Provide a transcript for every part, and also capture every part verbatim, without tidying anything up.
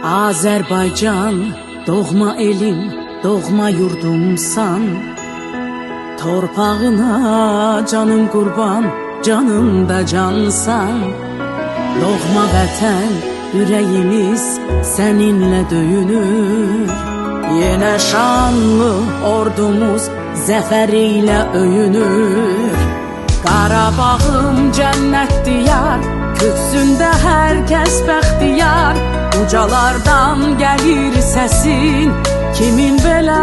Azərbaycan, doğma elim, doğma yurdumsan. Torpağına canım qurban, canım da cansan. Doğma vətən, ürəyimiz səninlə döyünür. Yenə şanlı ordumuz zəfər ilə öyünür. Qarabağım cənnət diyar, köksündə hər kəs bəxtiyar. Ucalardan gəlir səsin, kimin belə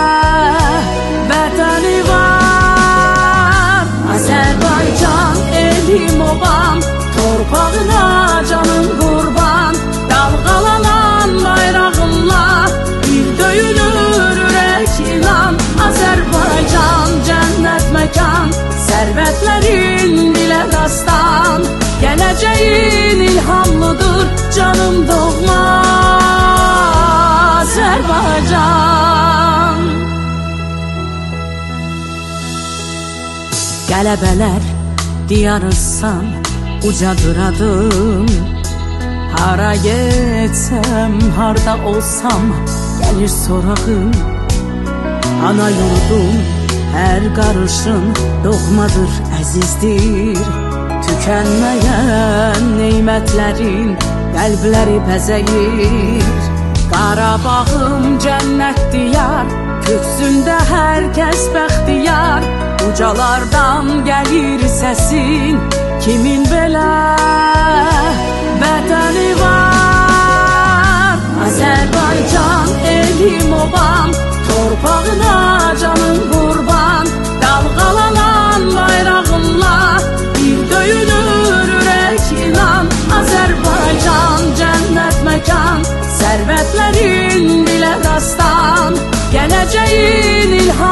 vətəni var. Azərbaycan, elim obam, torpağına canım qurban. Dalğalanan bayrağınla bir döyünür ürək inan. Azərbaycan, cənnət məkan, sərvətlərin dilə dastan. Gələcəyin ilhamlıdır canım doğma Azərbaycan. Qələbələr diyarısan, ucadır adım. Hara getsəm, harda olsam, gəlir sorağım. Ana yurdum, hər qarışın doğmadır, əzizdir. Tükənməyən neymətlərin qəlbləri bəzəyir. Qarabağım cənnət diyar, köksündə hər kəs bəxtiyar. Ucalardan gəlir səsin, kimin belə vətəni var. Azərbaycan, elim obam, torpağına canım qurban. Dalğalanan bayrağınla bir döyünür ürək inan. Azərbaycan, cənnət məkan, sərvətlərin dilə dastan. Gələcəyin ilham